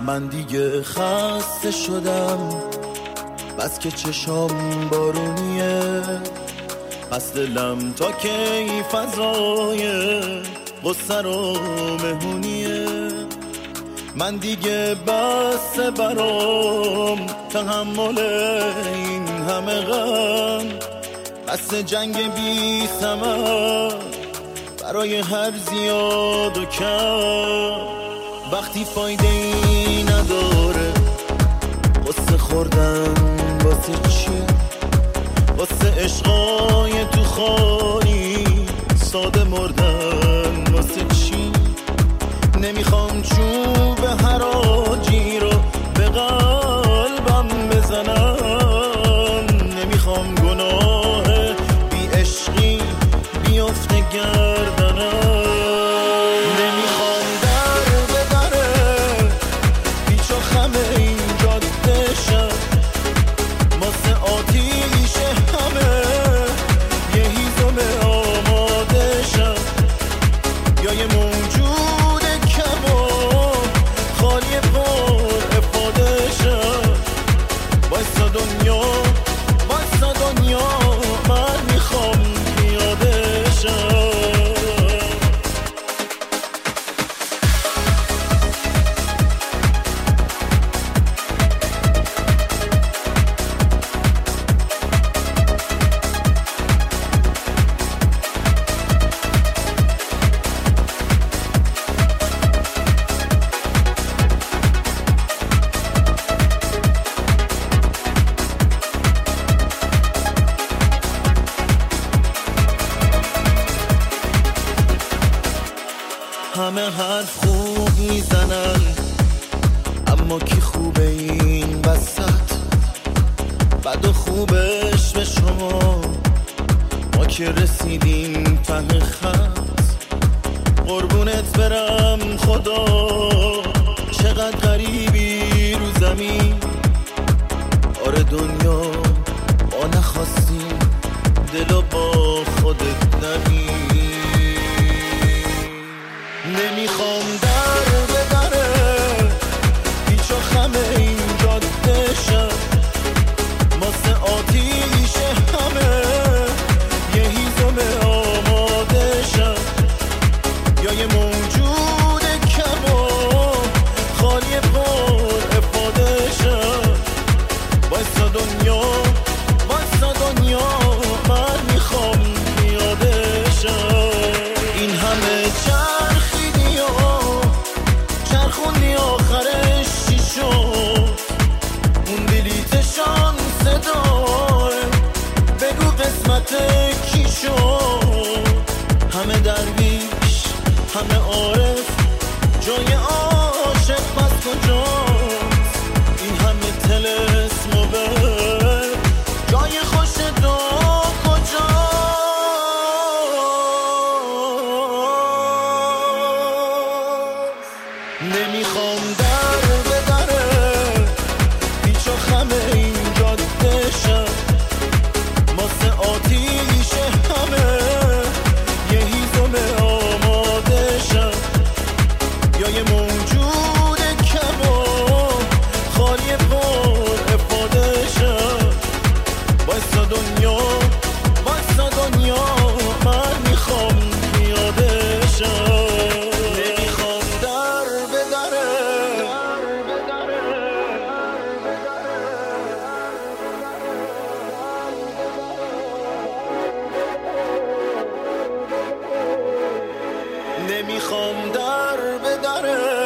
من دیگه خسته شدم، بس که چشام بارونیه، پس دلم تا کی فضای غصه رو مهمونیه. من دیگه بس برام تحمل این همه غم، بس جنگ بی ثمر برای هر زیاد و کم. وقتی فایده ای نداره قصه خوردن واسه چی؟ واسه عشقای تو خالی ساده مردن واسه چی؟ نمیخوام چوب حراجی رو به قلبم بزنم، نمیخوام گناه بی عشقی بیفته گردنم، نمیخوام در به دره پیچ و خم این جاده شم، واسه آتیش همه یه هیزم آماده شم، یا یه موجود کم و خالی پر افاده شم. وایسا دنیا وایسا دنیا من میخوام پیاده شم. همه حرف خوب میزنن، اما کی خوبه این وسط؟ بد و خوبش به شما، ما که رسیدیم ته خط. قربونت برم خدا، چقدر غریبی رو زمین. آره دنیا ما نخواستیم دلو با خودت نبین. نمیخوام در به دره پیچ و خم این جاده شم، واسه آتیش همه یه هیزم آماده شم، یا یه موجود کم و خالی پر افاده شم. وایسا دنیا وایسا دنیا من میخوام پیاده شم. این همه چرخیدی و چرخوندی آخرش چی شد؟ اون بلیت شانس داره بگو قسمت کی شد؟ همه درویش همه عارف جای عاشق پس کجاست؟ این همه طلسم و بر جای خوش دو کجاست؟ نمیخوام در به دره پیچ و خم این جاده شم، واسه آتیش همه یه هیزم آماده شم، یا یه موجود کم و خالی پر افاده شم. وایسا دنیا وایسا دنیا من میخوام پیاده شم. نمیخوام در به دره نمیخوام در به دره